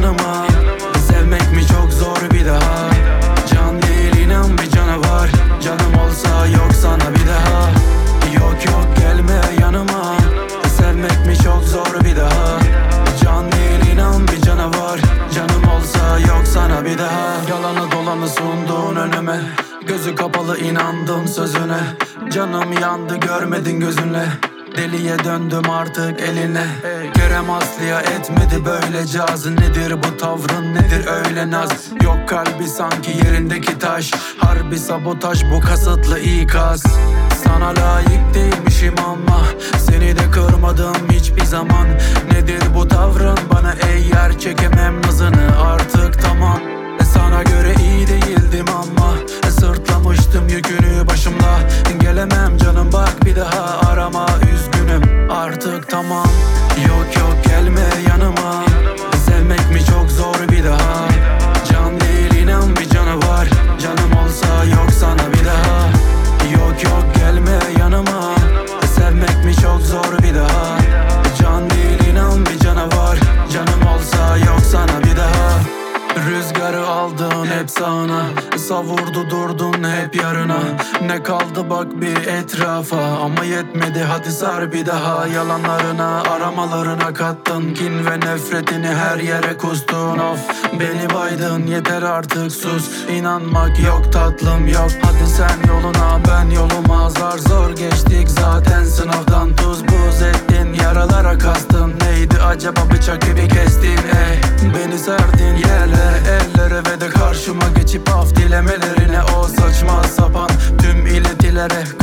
yanıma. Sevmek mi çok zor bir daha. Can değil inan bir canavar. Canım olsa yok sana bir daha. Yok yok gelme yanıma. Sevmek mi çok zor bir daha. Can değil inan bir canavar. Canım olsa yok sana bir daha. Yalanı dolanı sundun önüme. Gözü kapalı inandım sözüne. Canım yandı görmedin gözünle. Deliye döndüm artık eline. Kerem Aslı'ya etmedi böyle caz. Nedir bu tavrın nedir öyle naz. Yok kalbi sanki yerindeki taş. Harbi sabotaj bu kasıtlı ikaz. Sana layık değilmişim ama seni de kırmadım hiçbir zaman. Nedir bu tavrın bana eğer çekemem nazını artık tamam. Sana göre iyi değildim ama sırtlamıştım yükünü başımda. Gelemem canım bak bir daha arama üzgünüm artık tamam. Yok yok gelme yanıma. Sevmek mi çok zor bir daha. Can değil inan bir canavar. Canım olsa yok sana bir daha. Yok yok gelme yanıma. Sevmek mi çok zor bir daha. Can değil inan bir canavar. Canım olsa yok sana bir daha. Rüzgarı aldın hep sağına. Savurdu durdun hep yarına. Ne kaldı bak bir etrafa. Ama yetmedi hadi sar bir daha. Yalanlarına aramalarına kattın. Kin ve nefretini her yere kustun. Of beni baydın yeter artık sus. İnanmak yok tatlım yok. Hadi sen yoluna ben yoluma. Zar zor geçtik zaten sınavdan. Tuz buz ettin yaralara kastın. Neydi acaba bıçak gibi kestin beni serdin yerlere ellere ve de karşıma geçip af dilemelerine. O saçma sapan tüm iletilere